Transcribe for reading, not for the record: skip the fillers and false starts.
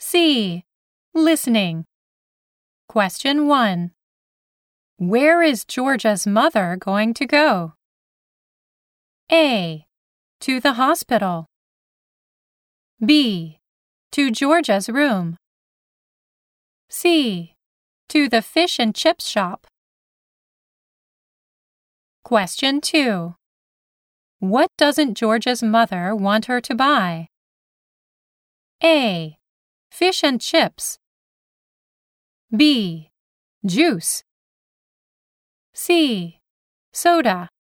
C. Listening. Question 1. Where is Georgia's mother going to go? A. To the hospital. B. To Georgia's room. C. To the fish and chips shop. Question 2. What doesn't Georgia's mother want her to buy? A. Fish and chips. B. Juice. C. Soda.